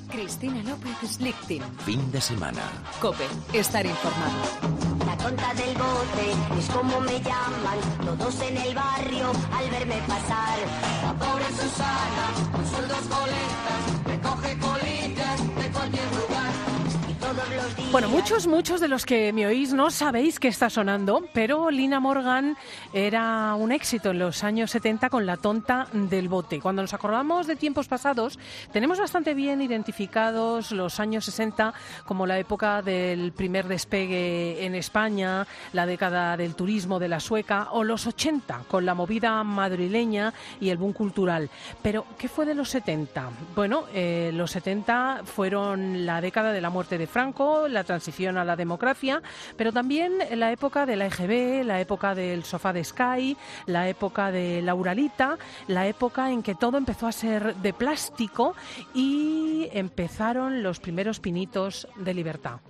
Cristina López Slichting. Fin de semana. COPE. Estar informado. La tonta del bote es como me llaman todos en el barrio al verme pasar. La pobre Susana, con sus 2 coletas, recoge colillas de cualquier lugar. Bueno, muchos de los que me oís no sabéis qué está sonando, pero Lina Morgan era un éxito en los años 70 con La tonta del bote. Cuando nos acordamos de tiempos pasados, tenemos bastante bien identificados los años 60 como la época del primer despegue en España, la década del turismo de la sueca, o los 80 con la movida madrileña y el boom cultural. Pero, ¿qué fue de los 70? Bueno, los 70 fueron la década de la muerte de Franco, la transición a la democracia, pero también la época de la EGB, la época del sofá de Sky, la época de la Uralita, la época en que todo empezó a ser de plástico y empezaron los primeros pinitos de libertad.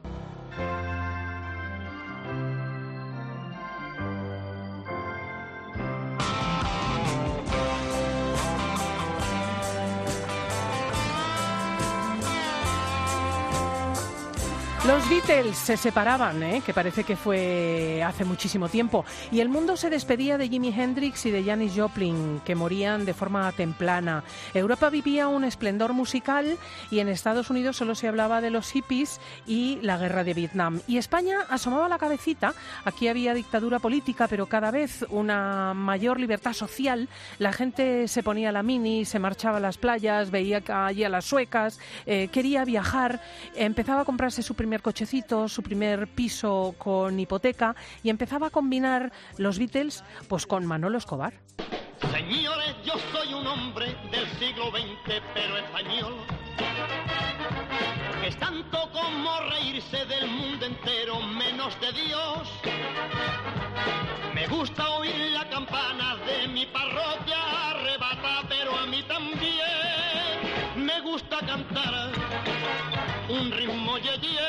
Los Beatles se separaban, que parece que fue hace muchísimo tiempo, y el mundo se despedía de Jimi Hendrix y de Janis Joplin, que morían de forma temprana. Europa vivía un esplendor musical y en Estados Unidos solo se hablaba de los hippies y la guerra de Vietnam. Y España asomaba la cabecita. Aquí había dictadura política, pero cada vez una mayor libertad social. La gente se ponía la mini, se marchaba a las playas, veía allí a las suecas, quería viajar, empezaba a comprarse su primer cochecito, su primer piso con hipoteca, y empezaba a combinar los Beatles pues con Manolo Escobar. Señores, yo soy un hombre del siglo XX, pero español, que es tanto como reírse del mundo entero, menos de Dios. Me gusta oír la campana de mi parroquia arrebata, pero a mí también me gusta cantar un ritmo yeye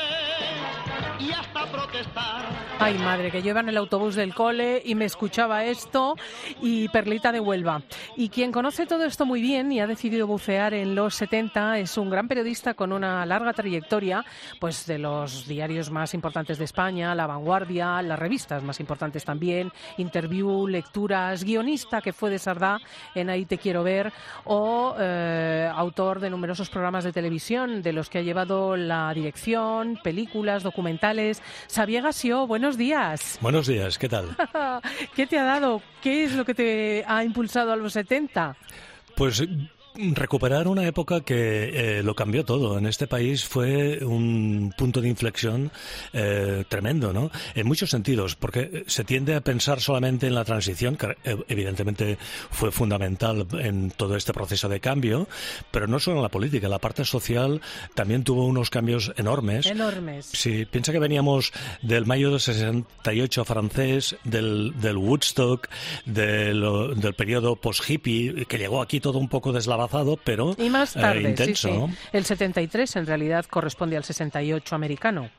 y hasta protestar. Ay, madre, que yo iba en el autobús del cole y me escuchaba esto y Perlita de Huelva. Y quien conoce todo esto muy bien y ha decidido bucear en los 70 es un gran periodista con una larga trayectoria, pues de los diarios más importantes de España, La Vanguardia, las revistas más importantes también, Interview, Lecturas, guionista que fue de Sardá en Ahí te quiero ver, o autor de numerosos programas de televisión de los que ha llevado la dirección, películas, documentales. Xavier Gassió, buenos días. Buenos días, ¿qué tal? ¿Qué te ha dado? ¿Qué es lo que te ha impulsado a los 70? Pues recuperar una época que lo cambió todo. En este país fue un punto de inflexión tremendo, ¿no? En muchos sentidos, porque se tiende a pensar solamente en la transición, que evidentemente fue fundamental en todo este proceso de cambio, pero no solo en la política, la parte social también tuvo unos cambios enormes. Enormes. Sí, piensa que veníamos del mayo del 68 francés, del Woodstock, del periodo post-hippie, que llegó aquí todo un poco deslavazado, pero y más tarde, intenso, sí. ¿no? El 73 en realidad corresponde al 68 americano.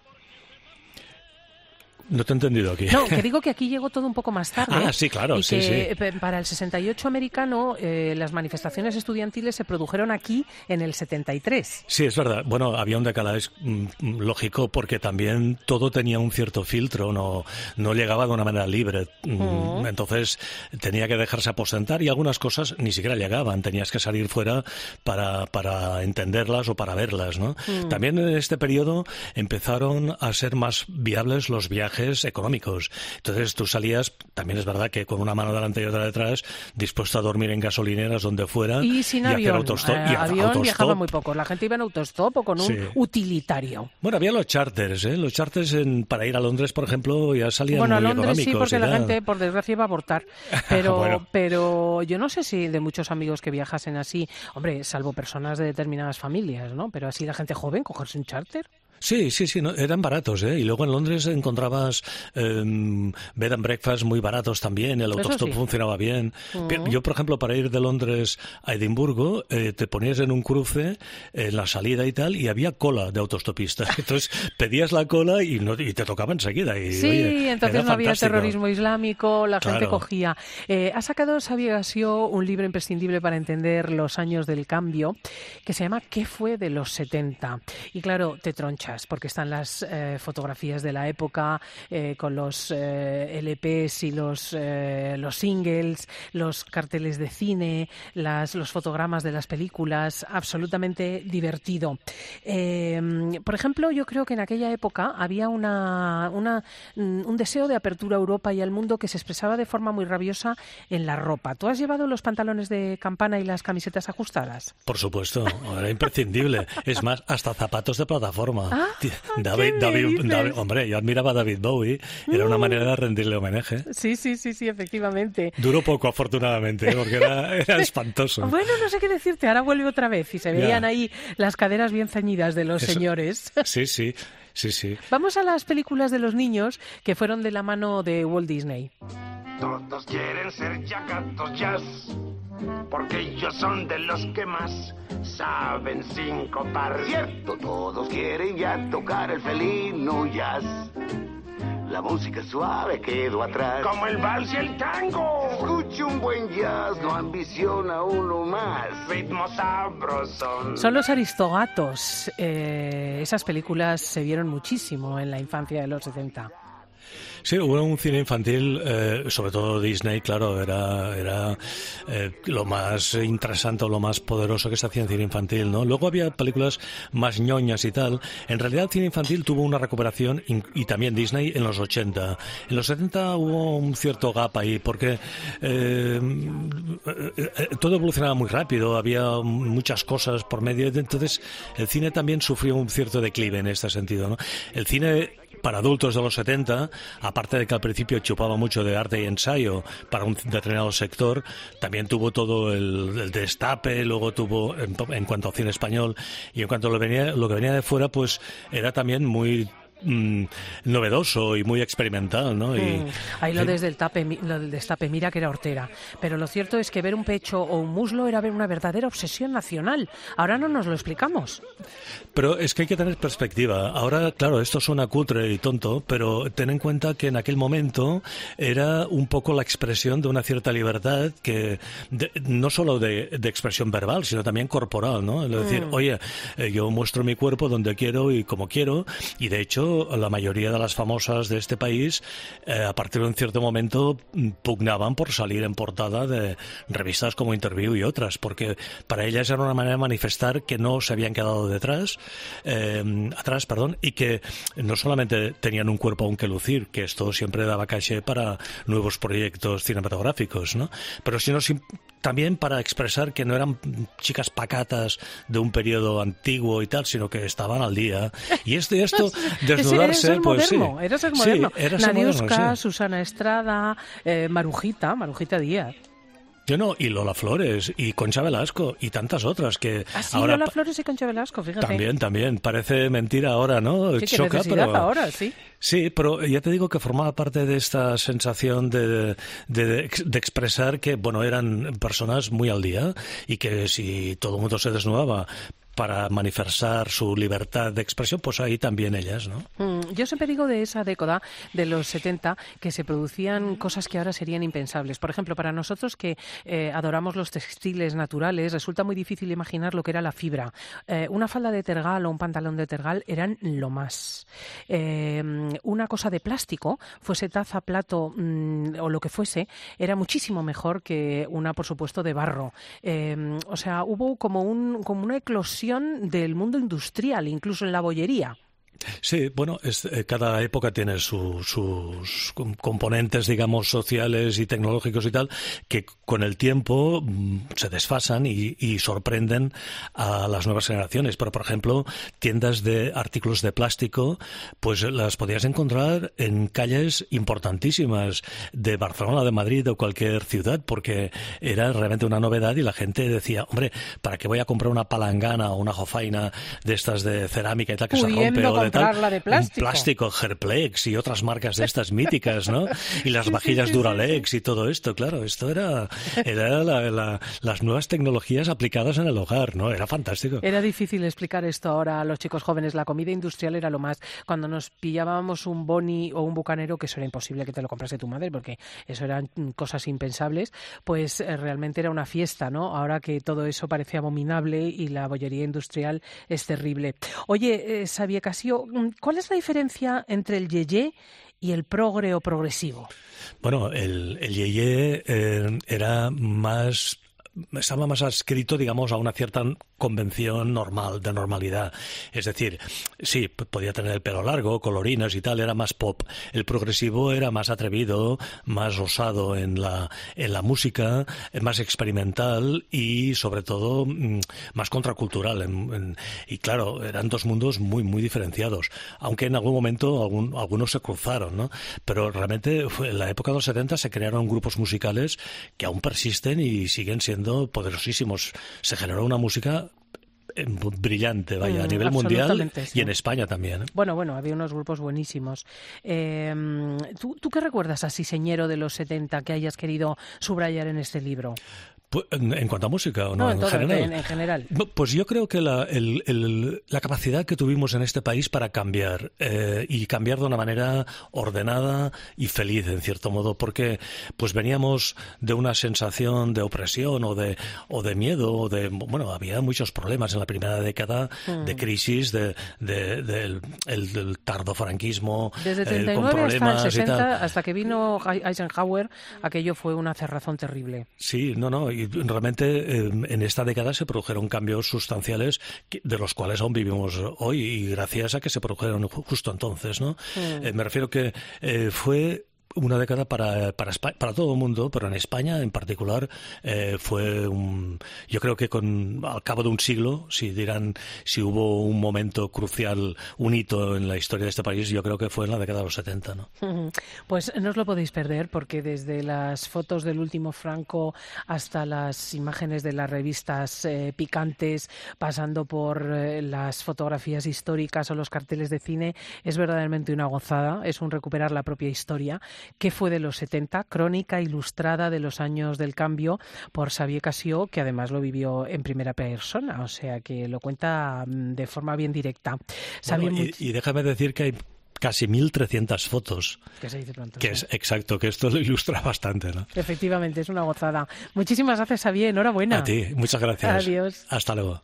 No te he entendido aquí. No, que digo que aquí llegó todo un poco más tarde. Ah, sí, claro, y sí, que sí. Para el 68 americano las manifestaciones estudiantiles se produjeron aquí en el 73. Sí, es verdad. Bueno, había un decalaje lógico porque también todo tenía un cierto filtro, no llegaba de una manera libre. Entonces tenía que dejarse aposentar y algunas cosas ni siquiera llegaban. Tenías que salir fuera para entenderlas o para verlas, ¿no? También en este periodo empezaron a ser más viables los viajes económicos. Entonces tú salías, también es verdad que con una mano delante y otra detrás, dispuesto a dormir en gasolineras donde fuera y sin avión. Hacer autostop. Avión viajaba muy poco. La gente iba en autostop o con un utilitario. Bueno, había los charters, Los charters para ir a Londres, por ejemplo, ya salían muy económicos. Bueno, a Londres sí, porque la gente, por desgracia, iba a abortar. Pero, bueno. Pero yo no sé si de muchos amigos que viajasen así, hombre, salvo personas de determinadas familias, ¿no? Pero así la gente joven, cogerse un charter. Sí, no, eran baratos, ¿eh? Y luego en Londres encontrabas bed and breakfast muy baratos también, el autostop funcionaba bien. Yo, por ejemplo, para ir de Londres a Edimburgo, te ponías en un cruce, en la salida y tal, y había cola de autostopistas. Entonces pedías la cola y te tocaba enseguida. Y, sí, oye, entonces no había terrorismo islámico, la gente Claro. cogía. Ha sacado Xavi Gassió un libro imprescindible para entender los años del cambio, que se llama ¿Qué fue de los 70? Y claro, te tronchas, porque están las fotografías de la época, con los LPs y los singles, los carteles de cine, los fotogramas de las películas, absolutamente divertido. Por ejemplo, yo creo que en aquella época había un deseo de apertura a Europa y al mundo que se expresaba de forma muy rabiosa en la ropa. ¿Tú has llevado los pantalones de campana y las camisetas ajustadas? Por supuesto, era imprescindible. Es más, hasta zapatos de plataforma. David, hombre, yo admiraba a David Bowie, era una manera de rendirle homenaje. Sí, efectivamente. Duró poco, afortunadamente, porque era espantoso. Bueno, no sé qué decirte, ahora vuelve otra vez y se veían ahí las caderas bien ceñidas de los señores. Sí. Vamos a las películas de los niños que fueron de la mano de Walt Disney. Todos quieren ser Jagatos Jazz, porque ellos son de los que más saben sincotar. Cierto, todos quieren ya tocar el felino jazz. La música suave quedó atrás, como el vals y el tango. Escucha un buen jazz, no ambiciona uno más. Ritmo sabroso. Son los Aristogatos. Esas películas se vieron muchísimo en la infancia de los 70. Sí, hubo un cine infantil, sobre todo Disney, claro, era lo más interesante o lo más poderoso que se hacía en cine infantil, ¿no? Luego había películas más ñoñas y tal. En realidad el cine infantil tuvo una recuperación, y también Disney, en los 80. En los 70 hubo un cierto gap ahí, porque todo evolucionaba muy rápido, había muchas cosas por medio, entonces el cine también sufrió un cierto declive en este sentido, ¿no? El cine para adultos de los 70, aparte de que al principio chupaba mucho de arte y ensayo para un determinado sector, también tuvo todo el destape, luego tuvo, en cuanto al cine español, y en cuanto a lo que venía de fuera, pues era también muy novedoso y muy experimental, ¿no? Ahí lo del destape, mira que era hortera. Pero lo cierto es que ver un pecho o un muslo era ver una verdadera obsesión nacional. Ahora no nos lo explicamos. Pero es que hay que tener perspectiva. Ahora, claro, esto suena cutre y tonto, pero ten en cuenta que en aquel momento era un poco la expresión de una cierta libertad, que no solo de expresión verbal, sino también corporal, ¿no? Es decir, oye, yo muestro mi cuerpo donde quiero y como quiero, y de hecho la mayoría de las famosas de este país, a partir de un cierto momento, pugnaban por salir en portada de revistas como Interview y otras, porque para ellas era una manera de manifestar que no se habían quedado atrás, y que no solamente tenían un cuerpo aún que lucir, que esto siempre daba caché para nuevos proyectos cinematográficos, ¿no? Pero sino también para expresar que no eran chicas pacatas de un periodo antiguo y tal, sino que estaban al día. Y esto desnudarse, eres el pues moderno, sí. Eres el moderno. Sí, eras el moderno, Nadiuska, sí. Susana Estrada, Marujita Díaz. Yo no, y Lola Flores, y Concha Velasco, y tantas otras que Sí, ahora... Lola Flores y Concha Velasco, fíjate. También. Parece mentira ahora, ¿no? Sí, Choca, qué necesidad pero... ahora, sí. Sí, pero ya te digo que formaba parte de esta sensación de expresar que, bueno, eran personas muy al día, y que si todo el mundo se desnudaba para manifestar su libertad de expresión, pues ahí también ellas, ¿no? Yo siempre digo de esa década, de los 70, que se producían cosas que ahora serían impensables. Por ejemplo, para nosotros que adoramos los textiles naturales, resulta muy difícil imaginar lo que era la fibra. Una falda de tergal o un pantalón de tergal eran lo más. Una cosa de plástico, fuese taza, plato o lo que fuese, era muchísimo mejor que una, por supuesto, de barro. O sea, hubo como una eclosión del mundo industrial, incluso en la bollería. Sí, bueno, cada época tiene sus componentes, digamos, sociales y tecnológicos y tal, que con el tiempo se desfasan y sorprenden a las nuevas generaciones. Pero, por ejemplo, tiendas de artículos de plástico, pues las podías encontrar en calles importantísimas de Barcelona, de Madrid o cualquier ciudad, porque era realmente una novedad y la gente decía, hombre, ¿para qué voy a comprar una palangana o una jofaina de estas de cerámica y tal que se rompe o de comprarla de plástico. Un plástico, Herplex y otras marcas de estas míticas, ¿no? Y las vajillas Duralex y todo esto, claro, esto era las nuevas tecnologías aplicadas en el hogar, ¿no? Era fantástico. Era difícil explicar esto ahora a los chicos jóvenes. La comida industrial era lo más. Cuando nos pillábamos un boni o un bucanero, que eso era imposible que te lo comprase tu madre, porque eso eran cosas impensables, pues realmente era una fiesta, ¿no? Ahora que todo eso parece abominable y la bollería industrial es terrible. Oye, Xavier Casio, ¿cuál es la diferencia entre el yeye y el progre o progresivo? Bueno, el yeye estaba más adscrito, digamos, a una cierta convención normal, de normalidad. Es decir, sí, podía tener el pelo largo, colorines y tal, era más pop. El progresivo era más atrevido, más osado en la música, más experimental y, sobre todo, más contracultural. Y claro, eran dos mundos muy, muy diferenciados. Aunque en algún momento algunos se cruzaron, ¿no? Pero realmente en la época de los 70 se crearon grupos musicales que aún persisten y siguen siendo poderosísimos. Se generó una música brillante, vaya, a nivel mundial, sí. Y en España también. Bueno, había unos grupos buenísimos. ¿Tú qué recuerdas así, señero de los 70, que hayas querido subrayar en este libro? Pues, ¿en cuanto a música o no? En general. En general. Pues yo creo que la capacidad que tuvimos en este país para cambiar y cambiar de una manera ordenada y feliz, en cierto modo, porque pues veníamos de una sensación de opresión o de miedo, bueno, había muchos problemas en la primera década de crisis, del tardofranquismo, desde 39 con problemas hasta el 60, y tal. hasta que vino Eisenhower, aquello fue una cerrazón terrible. Sí, y realmente en esta década se produjeron cambios sustanciales de los cuales aún vivimos hoy y gracias a que se produjeron justo entonces, ¿no? Me refiero que fue una década para todo el mundo, pero en España en particular fue yo creo que al cabo de un siglo, si hubo un momento crucial, un hito en la historia de este país, yo creo que fue en la década de los 70, ¿no? Pues no os lo podéis perder, porque desde las fotos del último Franco hasta las imágenes de las revistas picantes, pasando por las fotografías históricas o los carteles de cine, es verdaderamente una gozada, es un recuperar la propia historia. ¿Qué fue de los 70? Crónica ilustrada de los años del cambio por Xavier Casio, que además lo vivió en primera persona, o sea que lo cuenta de forma bien directa. Bueno, y déjame decir que hay casi 1.300 fotos. Que se dice pronto. Exacto, que esto lo ilustra bastante, ¿no? Efectivamente, es una gozada. Muchísimas gracias, Xavier, enhorabuena. A ti, muchas gracias. Adiós. Hasta luego.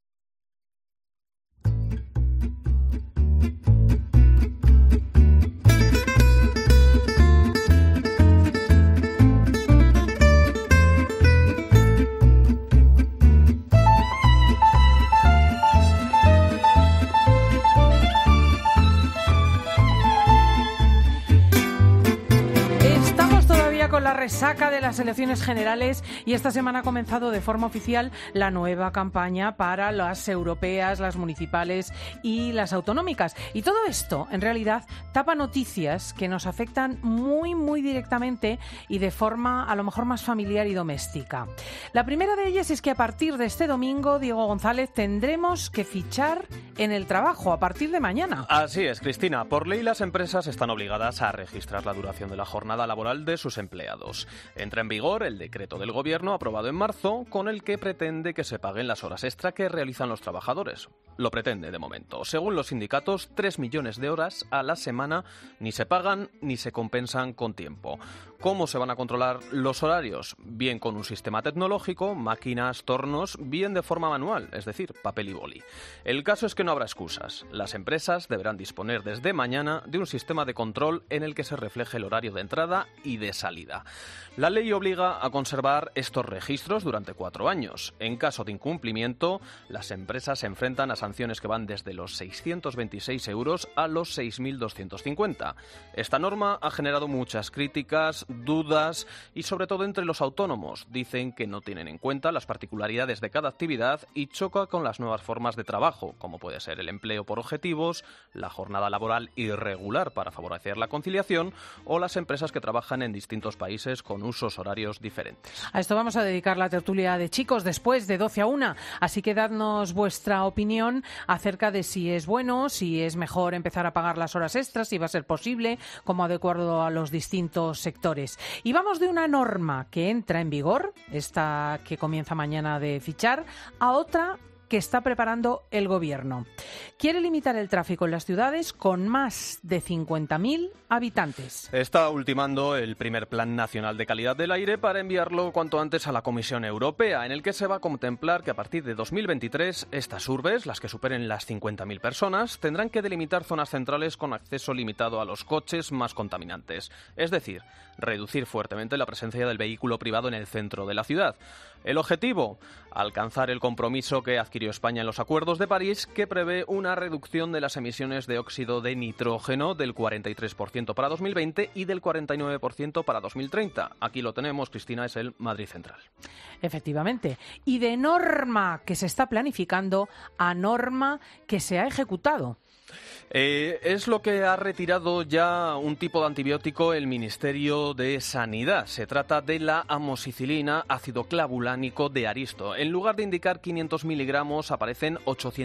La resaca de las elecciones generales y esta semana ha comenzado de forma oficial la nueva campaña para las europeas, las municipales y las autonómicas. Y todo esto, en realidad, tapa noticias que nos afectan muy, muy directamente y de forma a lo mejor más familiar y doméstica. La primera de ellas es que a partir de este domingo, Diego González, tendremos que fichar en el trabajo a partir de mañana. Así es, Cristina. Por ley, las empresas están obligadas a registrar la duración de la jornada laboral de sus empleados. Entra en vigor el decreto del Gobierno aprobado en marzo con el que pretende que se paguen las horas extra que realizan los trabajadores. Lo pretende de momento. Según los sindicatos, 3 millones de horas a la semana ni se pagan ni se compensan con tiempo. ¿Cómo se van a controlar los horarios? Bien con un sistema tecnológico, máquinas, tornos, bien de forma manual, es decir, papel y boli. El caso es que no habrá excusas. Las empresas deberán disponer desde mañana de un sistema de control en el que se refleje el horario de entrada y de salida. La ley obliga a conservar estos registros durante 4 años. En caso de incumplimiento, las empresas se enfrentan a sanciones que van desde los 626 euros a los 6.250. Esta norma ha generado muchas críticas, dudas y sobre todo entre los autónomos. Dicen que no tienen en cuenta las particularidades de cada actividad y choca con las nuevas formas de trabajo, como puede puede ser el empleo por objetivos, la jornada laboral irregular para favorecer la conciliación o las empresas que trabajan en distintos países con usos horarios diferentes. A esto vamos a dedicar la tertulia de chicos después de 12 a 1, así que dadnos vuestra opinión acerca de si es bueno, si es mejor empezar a pagar las horas extras, si va a ser posible, como de acuerdo a los distintos sectores. Y vamos de una norma que entra en vigor, esta que comienza mañana de fichar, a otra que está preparando el Gobierno. Quiere limitar el tráfico en las ciudades con más de 50.000 habitantes. Está ultimando el primer Plan Nacional de Calidad del Aire para enviarlo cuanto antes a la Comisión Europea, en el que se va a contemplar que a partir de 2023 estas urbes, las que superen las 50.000 personas, tendrán que delimitar zonas centrales con acceso limitado a los coches más contaminantes. Es decir, reducir fuertemente la presencia del vehículo privado en el centro de la ciudad. El objetivo, alcanzar el compromiso que adquirió España en los Acuerdos de París, que prevé una reducción de las emisiones de óxido de nitrógeno del 43% para 2020 y del 49% para 2030. Aquí lo tenemos, Cristina, es el Madrid Central. Efectivamente. Y de norma que se está planificando a norma que se ha ejecutado. Es lo que ha retirado ya un tipo de antibiótico el Ministerio de Sanidad. Se trata de la amoxicilina, ácido clavulánico de Aristo. En lugar de indicar 500 miligramos, aparecen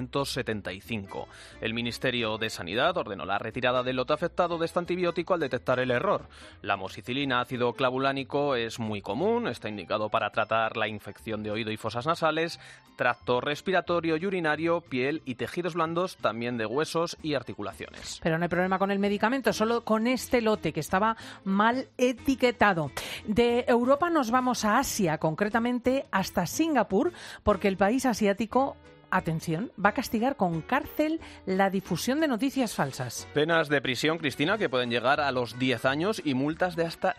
875. El Ministerio de Sanidad ordenó la retirada del lote afectado de este antibiótico al detectar el error. La amoxicilina, ácido clavulánico, es muy común. Está indicado para tratar la infección de oído y fosas nasales, tracto respiratorio y urinario, piel y tejidos blandos, también de huesos y articulaciones. Pero no hay problema con el medicamento, solo con este lote que estaba mal etiquetado. De Europa nos vamos a Asia, concretamente hasta Singapur, porque el país asiático, atención, va a castigar con cárcel la difusión de noticias falsas. Penas de prisión, Cristina, que pueden llegar a los 10 años y multas de hasta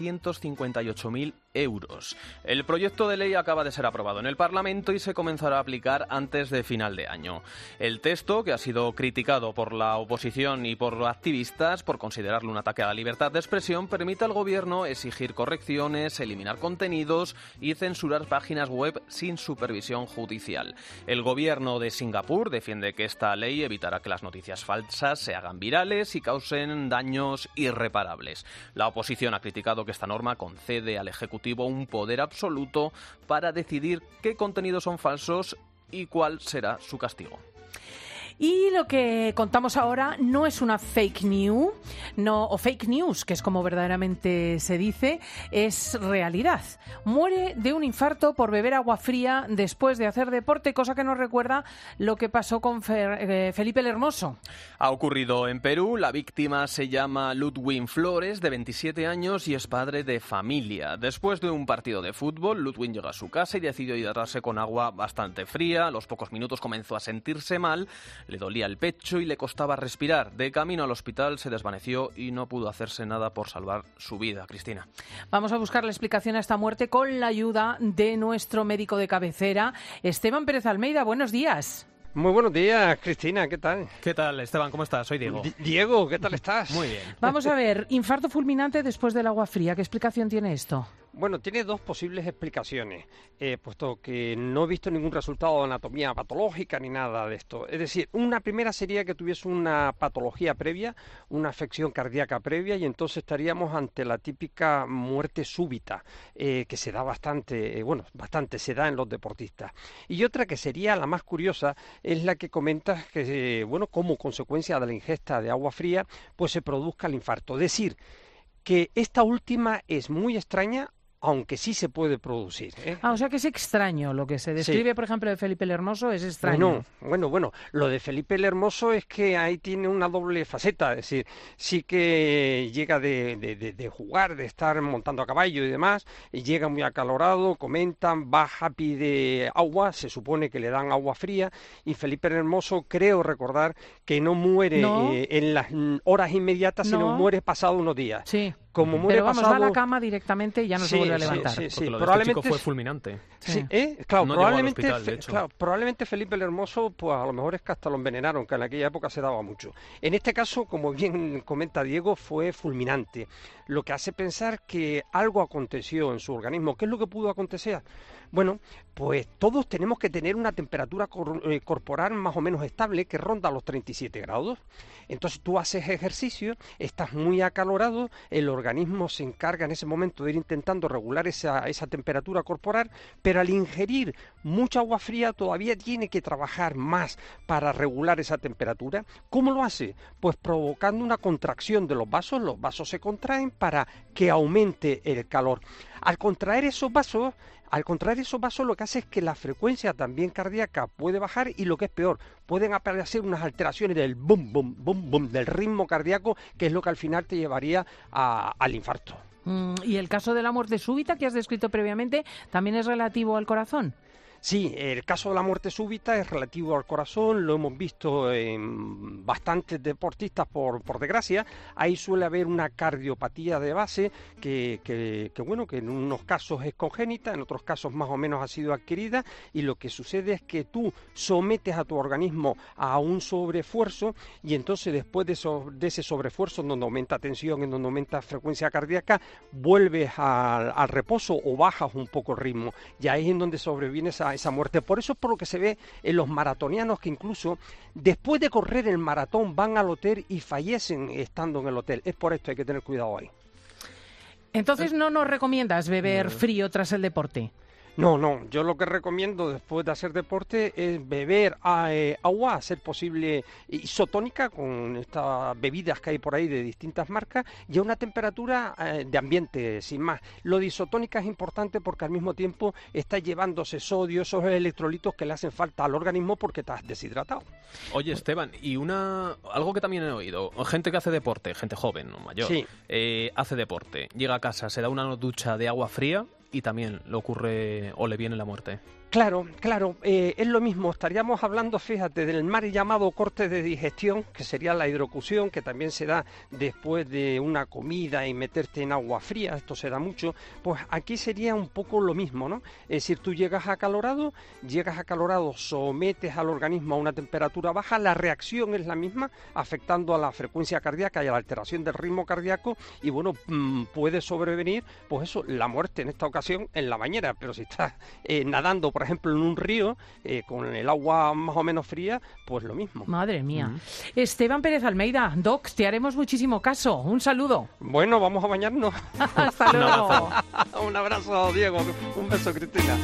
658.000 euros. El proyecto de ley acaba de ser aprobado en el Parlamento y se comenzará a aplicar antes de final de año. El texto, que ha sido criticado por la oposición y por activistas por considerarlo un ataque a la libertad de expresión, permite al Gobierno exigir correcciones, eliminar contenidos y censurar páginas web sin supervisión judicial. El Gobierno de Singapur defiende que esta ley evitará que las noticias falsas se hagan virales y causen daños irreparables. La oposición ha criticado que esta norma concede al Ejecutivo un poder absoluto para decidir qué contenidos son falsos y cuál será su castigo. Y lo que contamos ahora no es una fake news, o fake news, que es como verdaderamente se dice, es realidad. Muere de un infarto por beber agua fría después de hacer deporte, cosa que nos recuerda lo que pasó con Felipe el Hermoso. Ha ocurrido en Perú. La víctima se llama Ludwig Flores, de 27 años, y es padre de familia. Después de un partido de fútbol, Ludwig llegó a su casa y decidió hidratarse con agua bastante fría. A los pocos minutos comenzó a sentirse mal. Le dolía el pecho y le costaba respirar. De camino al hospital se desvaneció y no pudo hacerse nada por salvar su vida. Cristina. Vamos a buscar la explicación a esta muerte con la ayuda de nuestro médico de cabecera, Esteban Pérez Almeida. Buenos días. Muy buenos días, Cristina, ¿qué tal? ¿Qué tal, Esteban? ¿Cómo estás? Soy Diego. Diego, ¿qué tal estás? Muy bien. Vamos a ver, infarto fulminante después del agua fría. ¿Qué explicación tiene esto? Bueno, tiene dos posibles explicaciones, puesto que no he visto ningún resultado de anatomía patológica ni nada de esto. Es decir, una primera sería que tuviese una patología previa, una afección cardíaca previa, y entonces estaríamos ante la típica muerte súbita, que se da bastante se da en los deportistas. Y otra que sería la más curiosa es la que comentas que, como consecuencia de la ingesta de agua fría, pues se produzca el infarto. Es decir, que esta última es muy extraña, aunque sí se puede producir. O sea que es extraño lo que se describe, sí. Por ejemplo, de Felipe el Hermoso, es extraño. Bueno, lo de Felipe el Hermoso es que ahí tiene una doble faceta, es decir, sí que llega de jugar, de estar montando a caballo y demás, y llega muy acalorado, comentan, baja, pide agua, se supone que le dan agua fría, y Felipe el Hermoso, creo recordar, que no muere en las horas inmediatas, sino muere pasado unos días. Sí. Como muere va a la cama directamente y ya no se vuelve a levantar. Porque lo de este chico fue fulminante. Claro, no probablemente, llegó al hospital, de hecho. Probablemente Felipe el Hermoso, pues a lo mejor es que hasta lo envenenaron, que en aquella época se daba mucho. En este caso, como bien comenta Diego, fue fulminante, lo que hace pensar que algo aconteció en su organismo. ¿Qué es lo que pudo acontecer? Bueno, pues todos tenemos que tener una temperatura corporal más o menos estable que ronda los 37 grados. Entonces tú haces ejercicio, estás muy acalorado, el organismo se encarga en ese momento de ir intentando regular esa temperatura corporal, pero al ingerir mucha agua fría todavía tiene que trabajar más para regular esa temperatura. ¿Cómo lo hace? Pues provocando una contracción de los vasos se contraen para que aumente el calor. Al contraer esos vasos lo que hace es que la frecuencia también cardíaca puede bajar y lo que es peor, pueden aparecer unas alteraciones del bum, bum, bum, bum, del ritmo cardíaco, que es lo que al final te llevaría al infarto. ¿Y el caso de la muerte súbita que has descrito previamente también es relativo al corazón? Sí, el caso de la muerte súbita es relativo al corazón, lo hemos visto en bastantes deportistas por desgracia. Ahí suele haber una cardiopatía de base que en unos casos es congénita, en otros casos más o menos ha sido adquirida, y lo que sucede es que tú sometes a tu organismo a un sobreesfuerzo y entonces después de ese sobreesfuerzo, en donde aumenta tensión, en donde aumenta frecuencia cardíaca, vuelves al reposo o bajas un poco el ritmo, y ahí es en donde sobreviene esa muerte. Por eso es por lo que se ve en los maratonianos que incluso después de correr el maratón van al hotel y fallecen estando en el hotel. Es por esto, hay que tener cuidado ahí. Entonces, ¿no nos recomiendas beber frío tras el deporte? No, yo lo que recomiendo después de hacer deporte es beber agua, a ser posible isotónica, con estas bebidas que hay por ahí de distintas marcas, y a una temperatura de ambiente, sin más. Lo de isotónica es importante porque al mismo tiempo está llevándose sodio, esos electrolitos que le hacen falta al organismo porque estás deshidratado. Oye, Esteban, y algo que también he oído, gente que hace deporte, gente joven o mayor, sí. Hace deporte, llega a casa, se da una ducha de agua fría y también le ocurre o le viene la muerte. Claro, es lo mismo. Estaríamos hablando, fíjate, del mal llamado corte de digestión, que sería la hidrocución, que también se da después de una comida y meterte en agua fría, esto se da mucho. Pues aquí sería un poco lo mismo, ¿no? Es decir, tú llegas acalorado, sometes al organismo a una temperatura baja, la reacción es la misma, afectando a la frecuencia cardíaca y a la alteración del ritmo cardíaco, y bueno, puede sobrevenir, pues eso, la muerte en esta ocasión en la bañera, pero si estás nadando, por ejemplo, en un río, con el agua más o menos fría, pues lo mismo. Madre mía. Esteban Pérez Almeida, Doc, te haremos muchísimo caso. Un saludo. Bueno, vamos a bañarnos. Hasta luego. Un abrazo, Diego. Un beso, Cristina.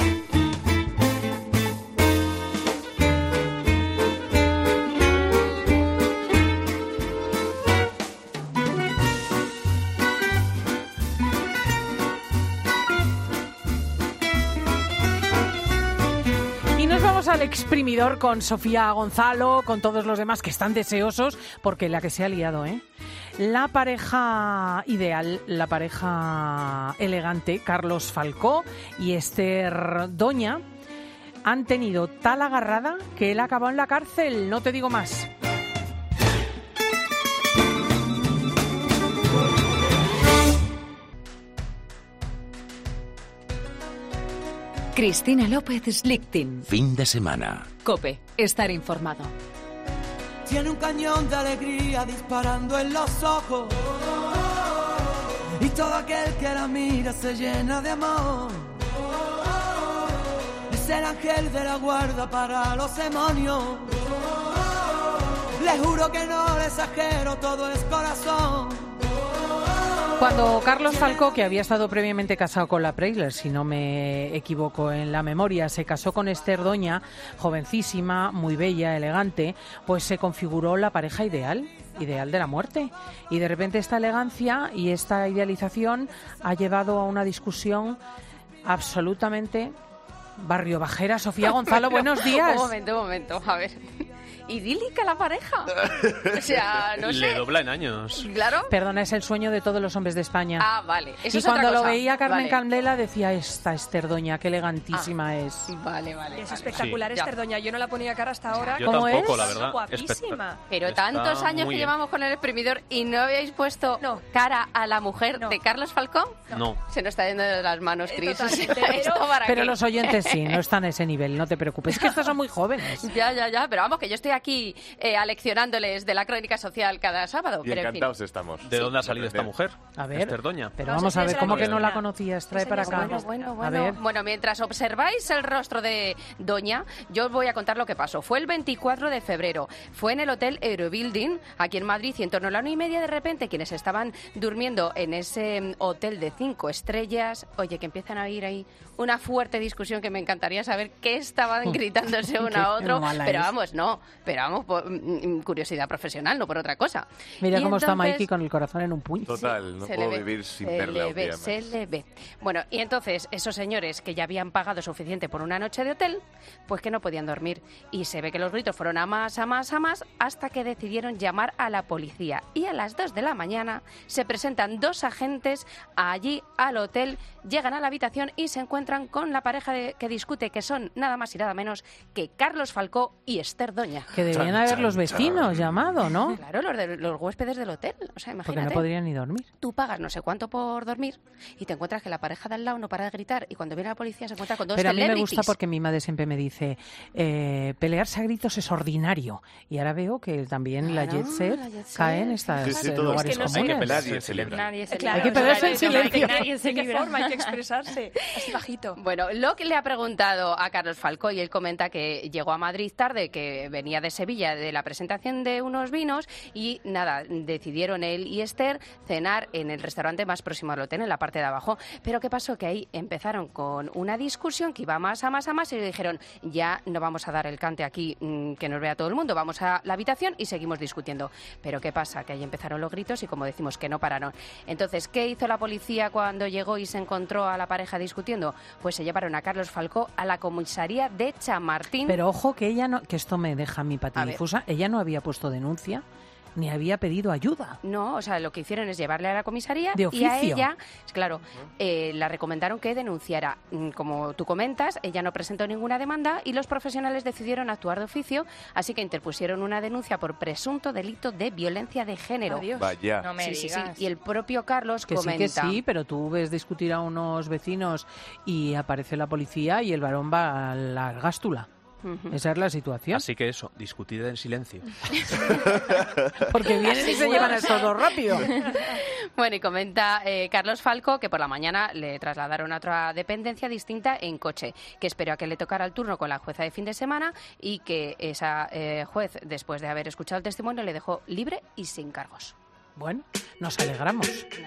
Al exprimidor con Sofía Gonzalo, con todos los demás que están deseosos, porque la que se ha liado, La pareja ideal, la pareja elegante, Carlos Falcó y Esther Doña, han tenido tal agarrada que él acabó en la cárcel, no te digo más. Cristina López Slichting. Fin de semana. COPE. Estar informado. Tiene un cañón de alegría disparando en los ojos. Y todo aquel que la mira se llena de amor. Es el ángel de la guarda para los demonios. Le juro que no le exagero, todo es corazón. Cuando Carlos Falcó, que había estado previamente casado con la Preisler, si no me equivoco en la memoria, se casó con Esther Doña, jovencísima, muy bella, elegante, pues se configuró la pareja ideal de la muerte. Y de repente esta elegancia y esta idealización ha llevado a una discusión absolutamente barrio bajera. Sofía Gonzalo, buenos días. Un momento, a ver. Idílica la pareja. O sea, no sé. Le dobla en años. Claro. Perdona, es el sueño de todos los hombres de España. Ah, vale. Eso y es cuando otra cosa. lo veía Carmen vale. Candela decía, esta Esther Doña, qué elegantísima es. Vale. Es espectacular, Sí. Esther Doña. Yo no la ponía cara hasta ahora. Yo ¿Cómo tampoco, es? la verdad. Guapísima. Pero Está tantos años muy que bien. llevamos con el exprimidor y no habéis puesto cara a la mujer de Carlos Falcón. No. Se nos está yendo de las manos, Cris. Totalmente, ¿Esto para Pero qué? los oyentes sí, no están a ese nivel, no te preocupes. Es que estos son muy jóvenes. Ya. Pero vamos, que yo estoy aquí aquí aleccionándoles de la crónica social cada sábado. Y pero encantados estamos. ¿De dónde ha salido esta mujer? A ver, Esther Doña. pero vamos a ver, ¿cómo que no la conocías? Trae para acá. Bueno. A ver. Bueno, mientras observáis el rostro de Doña, yo os voy a contar lo que pasó. Fue el 24 de febrero. Fue en el Hotel Eurobuilding, aquí en Madrid, y en torno a la 1:30 de repente, quienes estaban durmiendo en ese hotel de 5 estrellas, oye, que empiezan a oír ahí una fuerte discusión que me encantaría saber qué estaban gritándose uno a otro. Pero vamos, por curiosidad profesional, no por otra cosa. Mira Y cómo está entonces- Mikey con el corazón en un puño. Total, no se puedo le ve, vivir sin se verla. le ve, se le ve. Bueno, y entonces esos señores que ya habían pagado suficiente por una noche de hotel, pues que no podían dormir. Y se ve que los gritos fueron a más, hasta que decidieron llamar a la policía. Y a las 2 de la mañana se presentan 2 agentes allí al hotel, llegan a la habitación y se encuentran con la pareja que discute, que son nada más y nada menos que Carlos Falcó y Esther Doña. Que debían haber los vecinos llamado, ¿no? Claro, los huéspedes del hotel. O sea, imagínate. Porque no podrían ni dormir. Tú pagas no sé cuánto por dormir y te encuentras que la pareja de al lado no para de gritar y cuando viene la policía se encuentra con 2 Pero a mí me celebrities. gusta porque mi madre siempre me dice, pelearse a gritos es ordinario. Y ahora veo que también la jet set cae en estas lugares comunes. Hay que pelear y celebrar. Nadie se Hay que pelearse en silencio. ¿De qué forma hay que expresarse? Así bajito. Bueno, lo que le ha preguntado a Carlos Falcó, y él comenta que llegó a Madrid tarde, que venía de Sevilla de la presentación de unos vinos y nada, decidieron él y Esther cenar en el restaurante más próximo al hotel, en la parte de abajo. Pero ¿qué pasó? Que ahí empezaron con una discusión que iba más y le dijeron, ya no vamos a dar el cante aquí, que nos vea todo el mundo, vamos a la habitación y seguimos discutiendo. Pero ¿qué pasa? Que ahí empezaron los gritos y, como decimos, que no pararon. Entonces, ¿qué hizo la policía cuando llegó y se encontró a la pareja discutiendo? Pues se llevaron a Carlos Falcó a la comisaría de Chamartín. Pero ojo que ella no, que esto me deja a mí patidifusa, ella no había puesto denuncia ni había pedido ayuda. No, o sea, lo que hicieron es llevarle a la comisaría De y a oficio. ella, claro, la recomendaron que denunciara. Como tú comentas, ella no presentó ninguna demanda y los profesionales decidieron actuar de oficio, así que interpusieron una denuncia por presunto delito de violencia de género. Adiós. Vaya. No me Sí. digas. Y el propio Carlos Que comenta... sí, pero tú ves discutir a unos vecinos y aparece la policía y el varón va a la gástula. Esa es la situación. Así que eso, discutid en silencio. Porque vienen y se llevan a estos dos rápido. Bueno, y comenta Carlos Falcó que por la mañana le trasladaron a otra dependencia distinta en coche, que esperó a que le tocara el turno con la jueza de fin de semana y que esa juez, después de haber escuchado el testimonio, le dejó libre y sin cargos. Bueno, nos alegramos.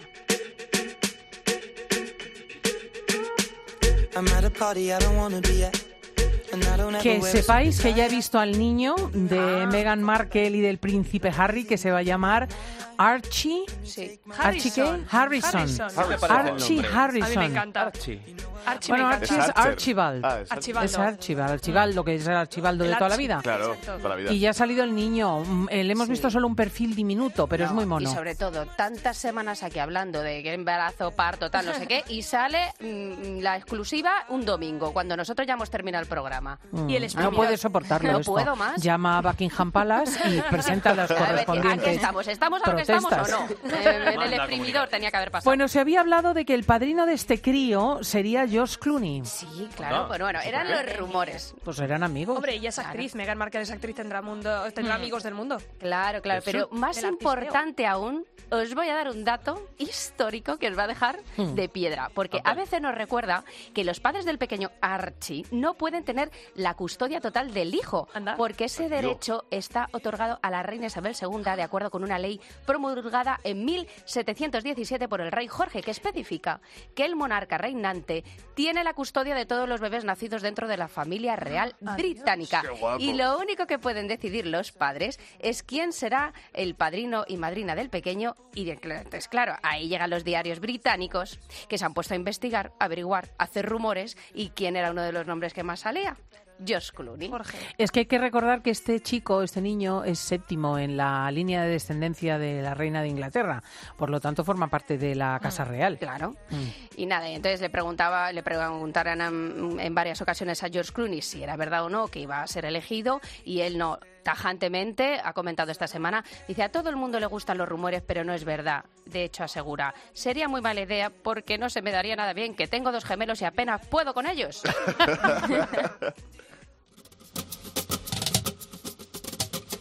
Que sepáis que ya he visto al niño de Meghan Markle y del príncipe Harry, que se va a llamar Archie. Sí. ¿Archie qué? Harrison. Archie Harrison. A mí me encanta. Archie. Archie Bueno, me Archie encanta. es Archibald. Ah, es Archibaldo. Es Archibaldo, que es el Archibaldo de El toda la Archie. vida. Claro, Exacto. toda la vida. Y ya ha salido el niño. Le hemos visto solo un perfil diminuto, pero es muy mono. Y sobre todo, tantas semanas aquí hablando de que embarazo, parto, tal, no sé qué, y sale la exclusiva un domingo, cuando nosotros ya hemos terminado el programa. Y el No exprimidor. puede soportarlo No esto. puedo más. Llama a Buckingham Palace y presenta las A ver, aquí correspondientes estamos a lo que estamos o protestas. no. En el Manda exprimidor tenía que haber pasado. Bueno, se había hablado de que el padrino de este crío sería George Clooney. Sí, claro, pero bueno, eran los rumores. Pues eran amigos. Hombre, ella es actriz. Meghan Markle es actriz, tendrá amigos del mundo. Claro, pero más El artisteo. importante aún, os voy a dar un dato histórico que os va a dejar de piedra, porque a veces nos recuerda que los padres del pequeño Archie no pueden tener la custodia total del hijo, Anda. porque ese derecho está otorgado a la reina Isabel II de acuerdo con una ley promulgada en 1717 por el rey Jorge, que especifica que el monarca reinante tiene la custodia de todos los bebés nacidos dentro de la familia real británica. Qué guapo. Y lo único que pueden decidir los padres es quién será el padrino y madrina del pequeño. Y entonces, claro, ahí llegan los diarios británicos que se han puesto a investigar, averiguar, hacer rumores y quién era uno de los nombres que más salía. George Clooney. Es que hay que recordar que este chico, este niño, es séptimo en la línea de descendencia de la reina de Inglaterra. Por lo tanto, forma parte de la Casa Real. Claro. Y nada, entonces le preguntaron en varias ocasiones a George Clooney si era verdad o no que iba a ser elegido, y él no, tajantemente ha comentado esta semana, dice: a todo el mundo le gustan los rumores, pero no es verdad. De hecho, asegura: sería muy mala idea porque no se me daría nada bien, que tengo 2 gemelos y apenas puedo con ellos.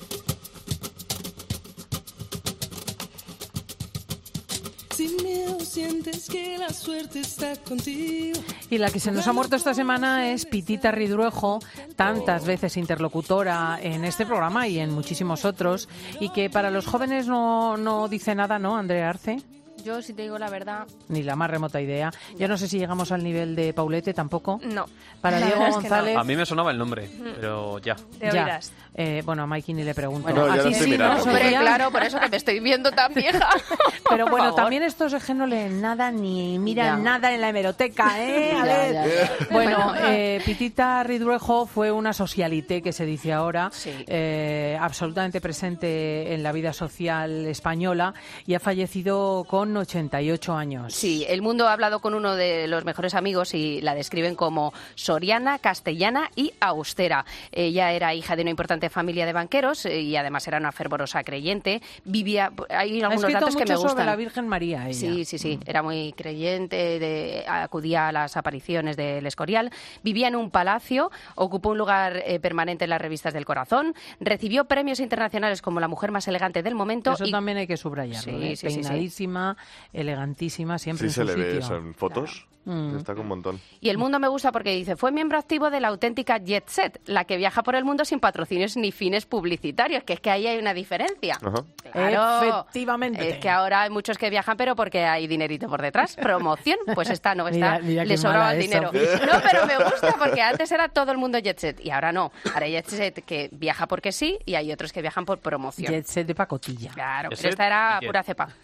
Sin miedo sientes que la suerte está contigo. Y la que se nos ha muerto esta semana es Pitita Ridruejo, tantas veces interlocutora en este programa y en muchísimos otros, y que para los jóvenes no dice nada, ¿no, Andrea Arce? Yo, si te digo la verdad... Ni la más remota idea. Yo no sé si llegamos al nivel de Paulete, tampoco. No. Para La Diego verdad es que González... No. A mí me sonaba el nombre, pero ya. Te oirás. Bueno, a Mikey ni le pregunto. Bueno, ya lo estoy mirando. Hombre, claro, por eso que me estoy viendo tan vieja. Pero bueno, favor. también estos es que no leen nada ni miran nada en la hemeroteca, ¿eh? A Ya, ver. ya. Bueno, Pitita Ridruejo fue una socialité, que se dice ahora, Sí. absolutamente presente en la vida social española, y ha fallecido con 88 años. Sí, El Mundo ha hablado con uno de los mejores amigos y la describen como soriana, castellana y austera. Ella era hija de una importante familia de banqueros y además era una fervorosa creyente. Vivía... Hay Ha algunos escrito datos que mucho me gustan. sobre la Virgen María, ella. Sí. Era muy creyente, acudía a las apariciones del Escorial. Vivía en un palacio, ocupó un lugar permanente en las revistas del corazón, recibió premios internacionales como la mujer más elegante del momento. Eso también hay que subrayarlo. Sí. Peinadísima, elegantísima, siempre Sí, en se su le ve sitio. eso en fotos. Mm. Destaca un montón. Y El Mundo me gusta porque dice, fue miembro activo de la auténtica Jet Set, la que viaja por el mundo sin patrocinios ni fines publicitarios, que es que ahí hay una diferencia. Ajá. Claro, Efectivamente. Es que ahora hay muchos que viajan, pero porque hay dinerito por detrás. Promoción, pues esta no, esta Mira le qué sobraba mala el dinero. esa. No, pero me gusta porque antes era todo el mundo Jet Set y ahora no. Ahora hay Jet Set que viaja porque sí y hay otros que viajan por promoción. Jet set de pacotilla. Claro, Jet pero esta era y Jet. pura cepa.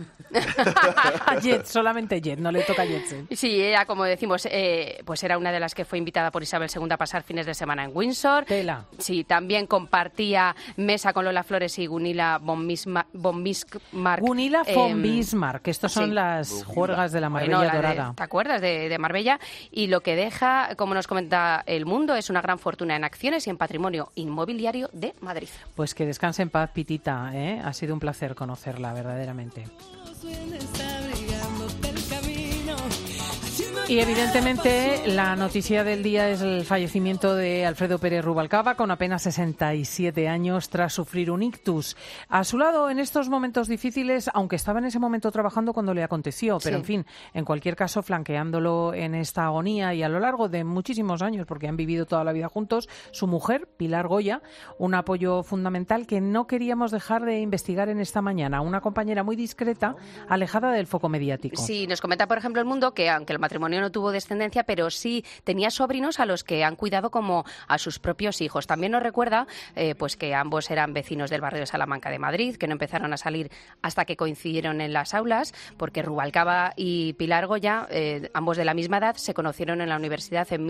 Jet, solamente Jet, no le toca Jet set. Sí, ella, como decimos, pues era una de las que fue invitada por Isabel II a pasar fines de semana en Windsor. Tela. Sí, también compartía mesa con Lola Flores y Gunilla von Bismarck. Gunilla von Bismarck, que estos son sí. las juergas de la Bueno, Marbella la de- dorada. ¿Te acuerdas de Marbella? Y lo que deja, como nos comenta El Mundo, es una gran fortuna en acciones y en patrimonio inmobiliario de Madrid. Pues que descanse en paz, Pitita, ¿eh? Ha sido un placer conocerla, verdaderamente. Y evidentemente la noticia del día es el fallecimiento de Alfredo Pérez Rubalcaba con apenas 67 años tras sufrir un ictus. A su lado en estos momentos difíciles, aunque estaba en ese momento trabajando cuando le aconteció, pero Sí. en fin, en cualquier caso flanqueándolo en esta agonía y a lo largo de muchísimos años, porque han vivido toda la vida juntos, su mujer, Pilar Goya, un apoyo fundamental que no queríamos dejar de investigar en esta mañana, una compañera muy discreta, alejada del foco mediático. Sí, nos comenta, por ejemplo, El Mundo que aunque el matrimonio no tuvo descendencia, pero sí tenía sobrinos a los que han cuidado como a sus propios hijos. También nos recuerda pues que ambos eran vecinos del barrio de Salamanca de Madrid, que no empezaron a salir hasta que coincidieron en las aulas, porque Rubalcaba y Pilar Goya, ambos de la misma edad, se conocieron en la universidad en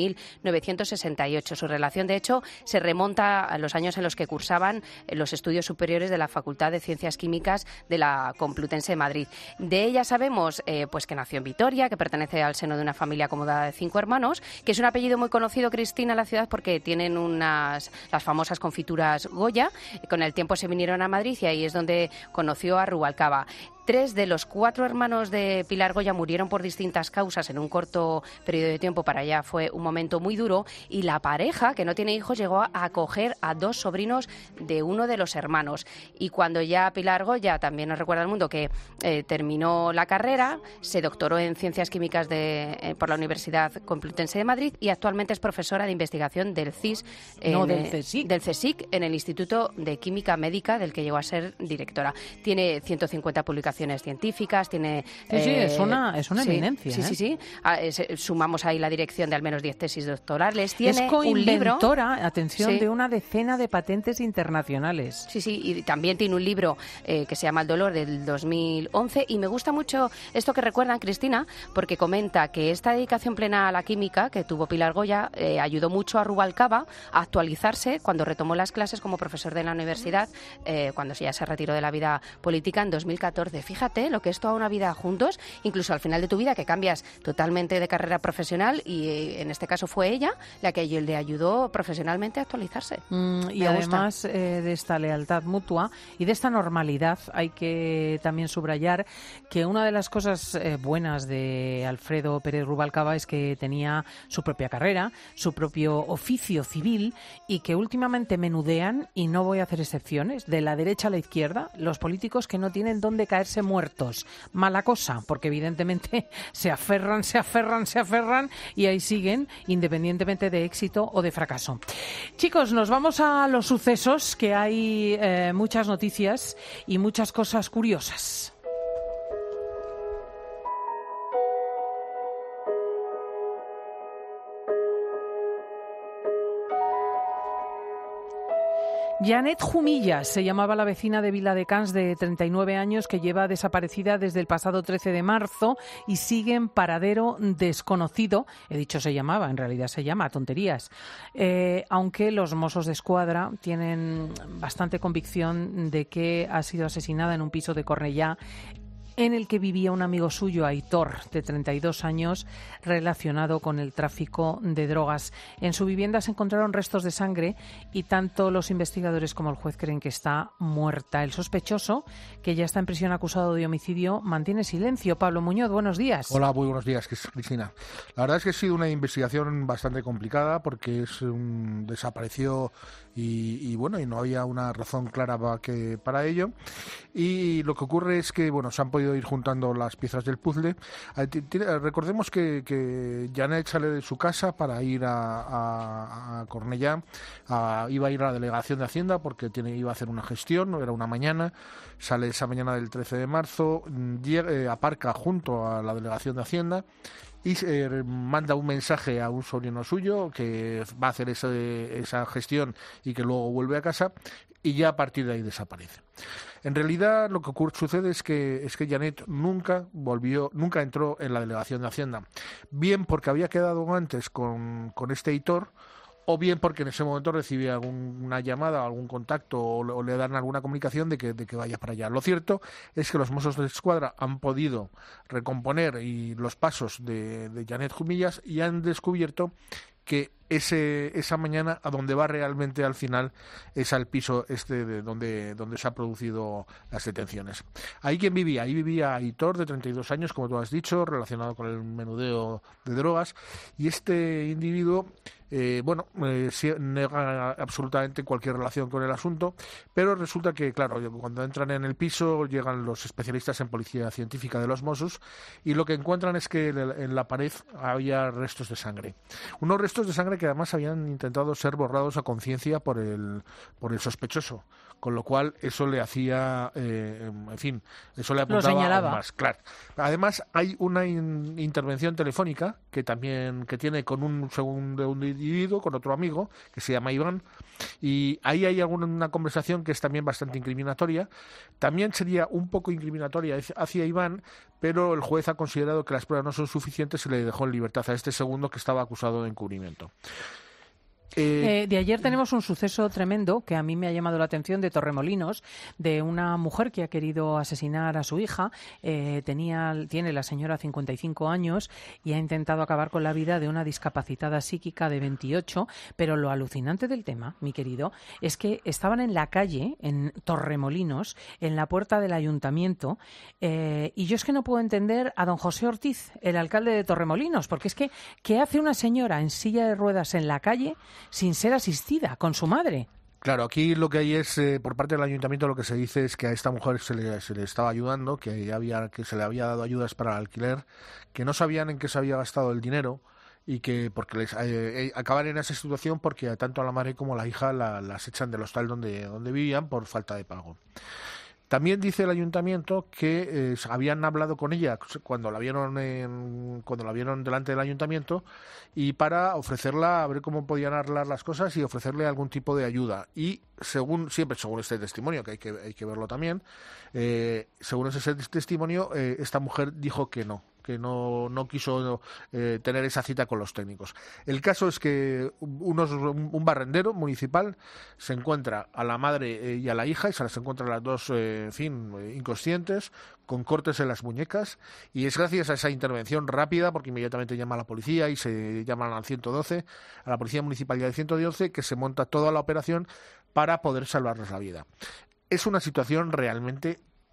1968. Su relación, de hecho, se remonta a los años en los que cursaban los estudios superiores de la Facultad de Ciencias Químicas de la Complutense de Madrid. De ella sabemos pues que nació en Vitoria, que pertenece al seno de una familia acomodada de 5 hermanos, que es un apellido muy conocido, Cristina, en la ciudad porque tienen las famosas confituras Goya. Con el tiempo se vinieron a Madrid y ahí es donde conoció a Rubalcaba. 3 de los 4 hermanos de Pilar Goya murieron por distintas causas en un corto periodo de tiempo. Para ella fue un momento muy duro y la pareja, que no tiene hijos, llegó a acoger a 2 sobrinos de uno de los hermanos. Y cuando ya Pilar Goya, también nos recuerda El Mundo, que terminó la carrera, se doctoró en Ciencias Químicas por la Universidad Complutense de Madrid y actualmente es profesora de investigación del CSIC, del CSIC en el Instituto de Química Médica, del que llegó a ser directora. Tiene 150 publicaciones científicas, tiene... Sí, es una eminencia. Sí. Sumamos ahí la dirección de al menos 10 tesis doctorales. Tiene es un libro... coinventora, atención, Sí. de una decena de patentes internacionales. Sí, y también tiene un libro que se llama El dolor, del 2011, y me gusta mucho esto que recuerdan, Cristina, porque comenta que esta dedicación plena a la química que tuvo Pilar Goya ayudó mucho a Rubalcaba a actualizarse cuando retomó las clases como profesor de la universidad, cuando ya se retiró de la vida política en 2014. Fíjate lo que es toda una vida juntos, incluso al final de tu vida, que cambias totalmente de carrera profesional, y en este caso fue ella la que le ayudó profesionalmente a actualizarse. Y Me además de esta lealtad mutua y de esta normalidad, hay que también subrayar que una de las cosas buenas de Alfredo Pérez Rubalcaba es que tenía su propia carrera, su propio oficio civil, y que últimamente menudean, y no voy a hacer excepciones, de la derecha a la izquierda, los políticos que no tienen dónde caerse creerse muertos. Mala cosa, porque evidentemente se aferran y ahí siguen, independientemente de éxito o de fracaso. Chicos, nos vamos a los sucesos, que hay muchas noticias y muchas cosas curiosas. Janet Jumillas se llamaba la vecina de Viladecans de 39 años que lleva desaparecida desde el pasado 13 de marzo y sigue en paradero desconocido. He dicho se llamaba, en realidad se llama, tonterías. Aunque los Mossos de Escuadra tienen bastante convicción de que ha sido asesinada en un piso de Cornellá, en el que vivía un amigo suyo, Aitor, de 32 años, relacionado con el tráfico de drogas. En su vivienda se encontraron restos de sangre y tanto los investigadores como el juez creen que está muerta. El sospechoso, que ya está en prisión acusado de homicidio, mantiene silencio. Pablo Muñoz, buenos días. Hola, muy buenos días, Cristina. La verdad es que ha sido una investigación bastante complicada porque desapareció y no había una razón clara para ello. Y lo que ocurre es que se han podido ir juntando las piezas del puzzle. Recordemos que Janet sale de su casa para ir a Cornellá, iba a ir a la delegación de Hacienda porque iba a hacer una gestión, era una mañana, sale esa mañana del 13 de marzo, aparca junto a la delegación de Hacienda y manda un mensaje a un sobrino suyo que va a hacer esa gestión y que luego vuelve a casa, y ya a partir de ahí desaparece. En realidad lo que sucede es que Janet nunca entró en la delegación de Hacienda, bien porque había quedado antes con este Aitor, o bien porque en ese momento recibe alguna llamada, algún contacto o le dan alguna comunicación de que vaya para allá. Lo cierto es que los Mossos de Escuadra han podido recomponer los pasos de Janet Jumillas y han descubierto que esa mañana a donde va realmente al final es al piso de donde se han producido las detenciones. ¿Ahí quién vivía? Ahí vivía Aitor, de 32 años, como tú has dicho, relacionado con el menudeo de drogas, y este individuo nega absolutamente cualquier relación con el asunto, pero resulta que, claro, cuando entran en el piso llegan los especialistas en policía científica de los Mossos y lo que encuentran es que en la pared había restos de sangre. Unos restos de sangre que además habían intentado ser borrados a conciencia por el sospechoso, con lo cual eso le hacía, eso le apuntaba aún más. Claro. Además hay una intervención telefónica que tiene con un segundo individuo, con otro amigo que se llama Iván, y ahí hay una conversación que es también bastante incriminatoria. También sería un poco incriminatoria hacia Iván, pero el juez ha considerado que las pruebas no son suficientes y le dejó en libertad a este segundo que estaba acusado de encubrimiento. De ayer tenemos un suceso tremendo que a mí me ha llamado la atención, de Torremolinos, de una mujer que ha querido asesinar a su hija. Tiene la señora 55 años y ha intentado acabar con la vida de una discapacitada psíquica de 28, pero lo alucinante del tema, mi querido, es que estaban en la calle, en Torremolinos, en la puerta del ayuntamiento, y yo es que no puedo entender a don José Ortiz, el alcalde de Torremolinos, porque es que ¿qué hace una señora en silla de ruedas en la calle sin ser asistida con su madre? Claro, aquí lo que hay es, por parte del ayuntamiento, lo que se dice es que a esta mujer se le estaba ayudando, que se le había dado ayudas para el alquiler, que no sabían en qué se había gastado el dinero y que porque acaban en esa situación porque tanto a la madre como a la hija las echan del hostal donde vivían por falta de pago. También dice el ayuntamiento que habían hablado con ella cuando la vieron delante del ayuntamiento y para ofrecerla a ver cómo podían arreglar las cosas y ofrecerle algún tipo de ayuda. Y según este testimonio, que hay que verlo también, según ese testimonio, esta mujer dijo que no quiso tener esa cita con los técnicos. El caso es que un barrendero municipal se encuentra a la madre y a la hija, y se las encuentra a las dos, inconscientes, con cortes en las muñecas, y es gracias a esa intervención rápida, porque inmediatamente llama a la policía y se llaman al 112, a la Policía Municipal y al 112, que se monta toda la operación para poder salvarles la vida. Es una situación realmente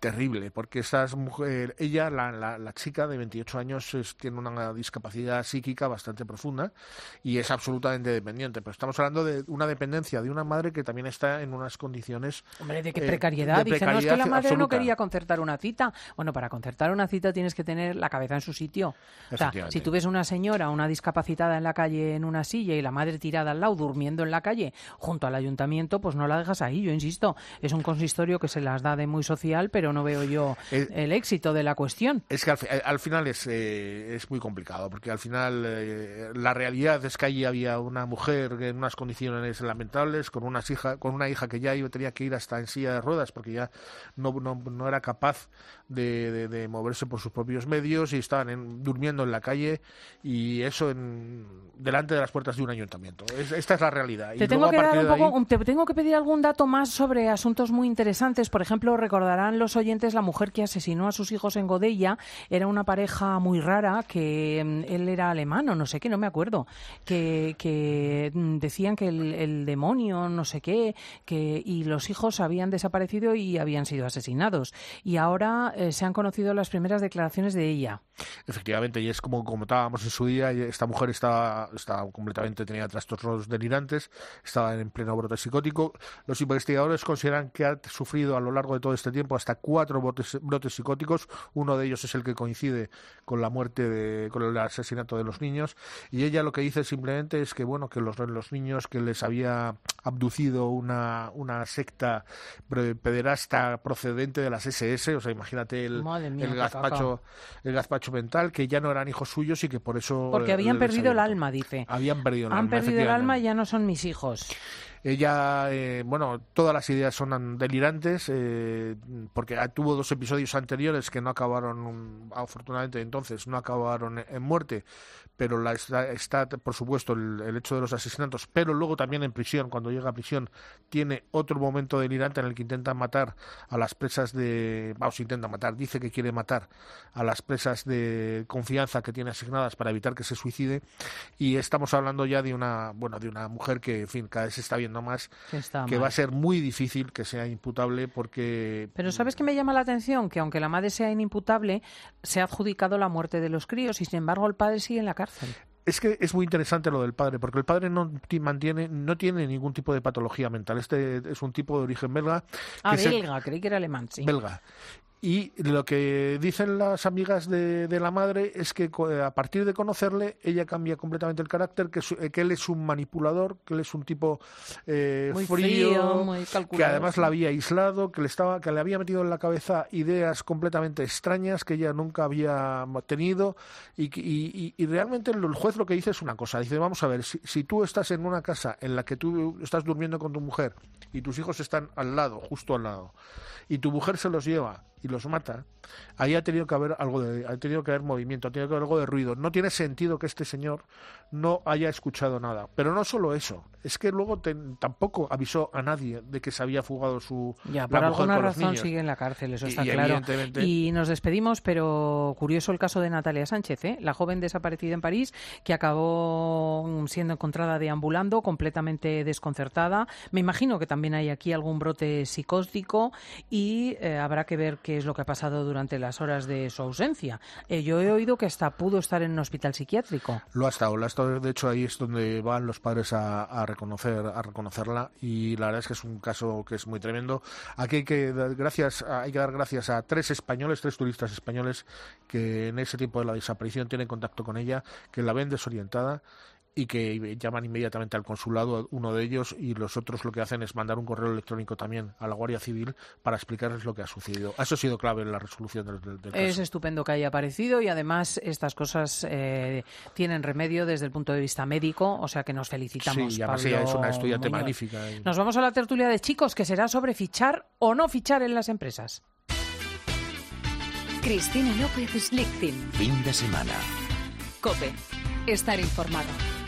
terrible, porque ella, la chica de 28 años, tiene una discapacidad psíquica bastante profunda y es absolutamente dependiente. Pero estamos hablando de una dependencia de una madre que también está en unas condiciones... Hombre, ¿de qué precariedad? Dice, no, es que la madre no quería concertar una cita. Bueno, para concertar una cita tienes que tener la cabeza en su sitio. O sea, si tú ves una señora, una discapacitada en la calle en una silla y la madre tirada al lado, durmiendo en la calle, junto al ayuntamiento, pues no la dejas ahí. Yo insisto, es un consistorio que se las da de muy social, pero no veo yo el éxito de la cuestión. Es que al final es muy complicado, porque al final la realidad es que allí había una mujer en unas condiciones lamentables, con una hija que ya tenía que ir hasta en silla de ruedas, porque ya no era capaz de moverse por sus propios medios, y estaban durmiendo en la calle, y eso delante de las puertas de un ayuntamiento. Esta es la realidad. Te tengo que pedir algún dato más sobre asuntos muy interesantes. Por ejemplo, recordarán los oyentes la mujer que asesinó a sus hijos en Godella. Era una pareja muy rara, que él era alemán o no sé qué, no me acuerdo, que decían que el demonio no sé qué, y los hijos habían desaparecido y habían sido asesinados. Y ahora se han conocido las primeras declaraciones de ella. Efectivamente, y es como comentábamos en su día, esta mujer estaba completamente, tenía trastornos delirantes, estaba en pleno brote psicótico. Los investigadores consideran que ha sufrido a lo largo de todo este tiempo hasta 4 brotes psicóticos. Uno de ellos es el que coincide con la muerte, con el asesinato de los niños, y ella lo que dice simplemente es que que los niños que les había abducido una secta pederasta procedente de las SS, o sea, imagínate el gazpacho mental, que ya no eran hijos suyos y que por eso... Porque habían perdido el alma, dice. Habían perdido el alma. Han perdido el alma y ya no son mis hijos. Ella, todas las ideas son delirantes, porque tuvo 2 episodios anteriores que no acabaron, afortunadamente entonces, no acabaron en muerte, pero está por supuesto, el hecho de los asesinatos, pero luego también en prisión, cuando llega a prisión, tiene otro momento delirante en el que intenta matar a las presas dice que quiere matar a las presas de confianza que tiene asignadas para evitar que se suicide, y estamos hablando ya de una mujer que, en fin, cada vez se está viendo más que va a ser muy difícil que sea imputable, porque... Pero ¿sabes qué me llama la atención? Que aunque la madre sea inimputable, se ha adjudicado la muerte de los críos y sin embargo el padre sigue en la cárcel. Es que es muy interesante lo del padre, porque el padre no tiene ningún tipo de patología mental. Este es un tipo de origen belga. Belga, creí que era alemán, sí. Belga. Y lo que dicen las amigas de la madre es que a partir de conocerle, ella cambia completamente el carácter, que él es un manipulador, que él es un tipo muy frío, muy calculador, que además la había aislado, que le había metido en la cabeza ideas completamente extrañas que ella nunca había tenido, y realmente el juez lo que dice es una cosa, dice, vamos a ver, si tú estás en una casa en la que tú estás durmiendo con tu mujer y tus hijos están justo al lado, y tu mujer se los lleva y los mata, ahí ha tenido que haber movimiento, ha tenido que haber algo de ruido. No tiene sentido que este señor no haya escuchado nada. Pero no solo eso, es que luego tampoco avisó a nadie de que se había fugado la por mujer alguna con los razón niños. Sigue en la cárcel, eso está y claro. Evidentemente... Y nos despedimos, pero curioso el caso de Natalia Sánchez, la joven desaparecida en París, que acabó siendo encontrada deambulando, completamente desconcertada. Me imagino que también hay aquí algún brote psicótico, y habrá que ver qué es lo que ha pasado durante las horas de su ausencia. Yo he oído que hasta pudo estar en un hospital psiquiátrico. Lo ha estado. De hecho, ahí es donde van los padres a reconocerla, y la verdad es que es un caso que es muy tremendo. Aquí hay que dar gracias a 3 turistas españoles que en ese tiempo de la desaparición tienen contacto con ella, que la ven desorientada y que llaman inmediatamente al consulado, uno de ellos, y los otros lo que hacen es mandar un correo electrónico también a la Guardia Civil para explicarles lo que ha sucedido. Eso ha sido clave en la resolución del caso. Es estupendo que haya aparecido, y además estas cosas tienen remedio desde el punto de vista médico, o sea que nos felicitamos. Sí, y además ella es una estudiante magnífica. Nos vamos a la tertulia de chicos, que será sobre fichar o no fichar en las empresas. Cristina López Slichting. Fin de semana. COPE. Estar informado.